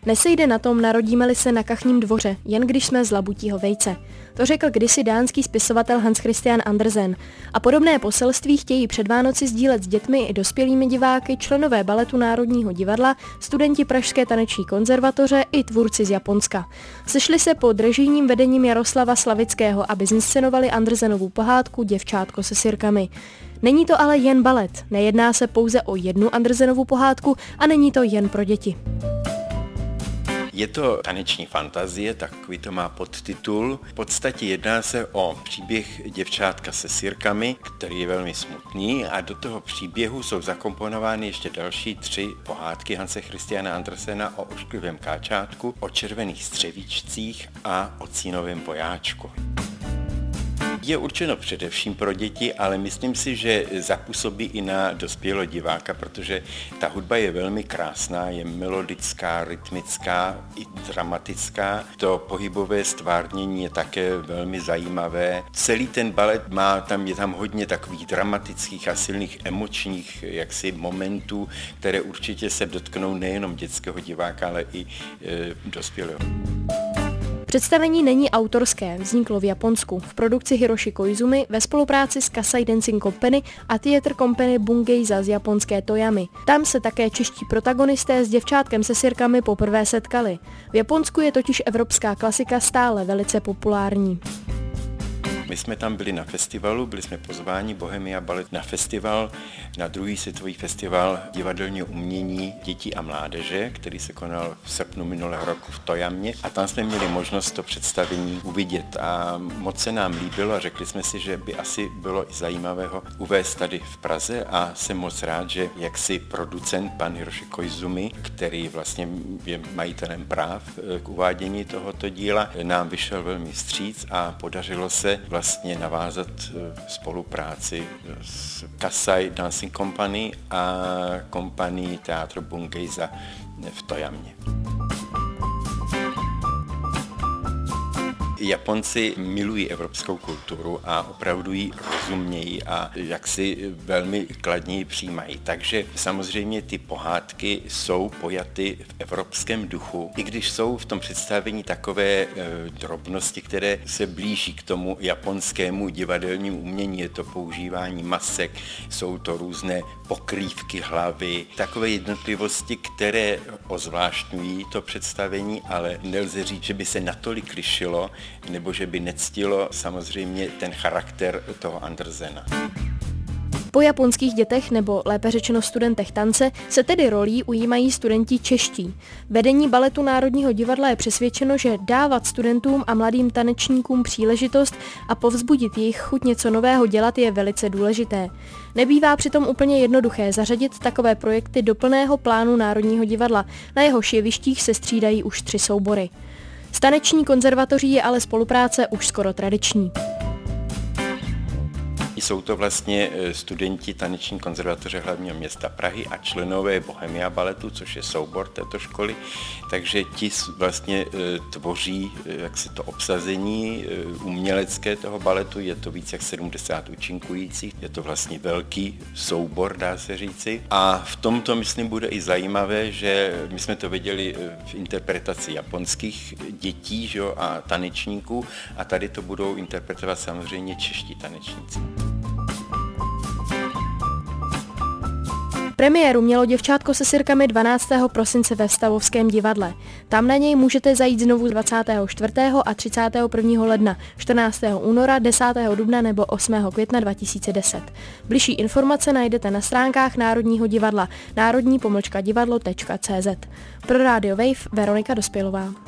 Nesejde na tom, narodíme-li se na kachním dvoře, jen když jsme z labutího vejce. To řekl kdysi dánský spisovatel Hans Christian Andersen. A podobné poselství chtějí před Vánoci sdílet s dětmi i dospělými diváky, členové baletu Národního divadla, studenti Pražské taneční konzervatoře i tvůrci z Japonska. Sešli se pod režijním vedením Jaroslava Slavického, aby zinscenovali Andersenovu pohádku Děvčátko se sirkami. Není to ale jen balet, nejedná se pouze o jednu Andersenovu pohádku a není to jen pro děti. Je to taneční fantazie, takový to má podtitul. V podstatě jedná se o příběh Děvčátka se sirkami, který je velmi smutný, a do toho příběhu jsou zakomponovány ještě další 3 pohádky Hanse Christiana Andersena o ošklivém káčátku, o červených střevíčcích a o cínovém vojáčku. Je určeno především pro děti, ale myslím si, že zapůsobí i na dospělého diváka, protože ta hudba je velmi krásná, je melodická, rytmická i dramatická. To pohybové stvárnění je také velmi zajímavé. Celý ten balet je tam hodně takových dramatických a silných emočních momentů, které určitě se dotknou nejenom dětského diváka, ale i dospělého. Představení není autorské, vzniklo v Japonsku v produkci Hiroshi Koizumi ve spolupráci s Kasai Dancing Company a Theater Company Bungeiza z japonské Toyamy. Tam se také čeští protagonisté s Děvčátkem se sirkami poprvé setkali. V Japonsku je totiž evropská klasika stále velice populární. My jsme tam byli na festivalu, byli jsme pozváni Bohemia Ballet na festival, na druhý světový festival divadelního umění dětí a mládeže, který se konal v srpnu minulého roku v Toyamě, a tam jsme měli možnost to představení uvidět a moc se nám líbilo a řekli jsme si, že by asi bylo i zajímavé ho uvést tady v Praze, a jsem moc rád, že jaksi producent pan Hiroshi Koizumi, který vlastně je majitelem práv k uvádění tohoto díla, nám vyšel velmi vstříc a podařilo se vlastně navázat spolupráci s Kasai Dancing Company a kompanii Teatro Bungeiza v Toyamě. Japonci milují evropskou kulturu a opravdu ji rozumějí a jaksi velmi kladně ji přijímají. Takže samozřejmě ty pohádky jsou pojaty v evropském duchu, i když jsou v tom představení takové drobnosti, které se blíží k tomu japonskému divadelnímu umění. Je to používání masek, jsou to různé pokrývky hlavy, takové jednotlivosti, které ozvláštňují to představení, ale nelze říct, že by se natolik lišilo, nebo že by nectilo samozřejmě ten charakter toho Andersena. Po japonských dětech, nebo lépe řečeno studentech tance, se tedy rolí ujímají studenti čeští. Vedení baletu Národního divadla je přesvědčeno, že dávat studentům a mladým tanečníkům příležitost a povzbudit jejich chuť něco nového dělat je velice důležité. Nebývá přitom úplně jednoduché zařadit takové projekty do plného plánu Národního divadla, na jehož jevištích se střídají už 3 soubory. S taneční konzervatoří je ale spolupráce už skoro tradiční. Jsou to vlastně studenti taneční konzervatoře hlavního města Prahy a členové Bohemia Balletu, což je soubor této školy, takže ti vlastně tvoří to obsazení umělecké toho baletu, je to víc jak 70 účinkujících, je to vlastně velký soubor, dá se říci. A v tomto, myslím, bude i zajímavé, že my jsme to viděli v interpretaci japonských dětí, že, a tanečníků, a tady to budou interpretovat samozřejmě čeští tanečníci. Premiéru mělo Děvčátko se sirkami 12. prosince ve Stavovském divadle. Tam na něj můžete zajít znovu 24. a 31. ledna, 14. února, 10. dubna nebo 8. května 2010. Bližší informace najdete na stránkách Národního divadla národní-divadlo.cz. Pro Radio Wave Veronika Dospělová.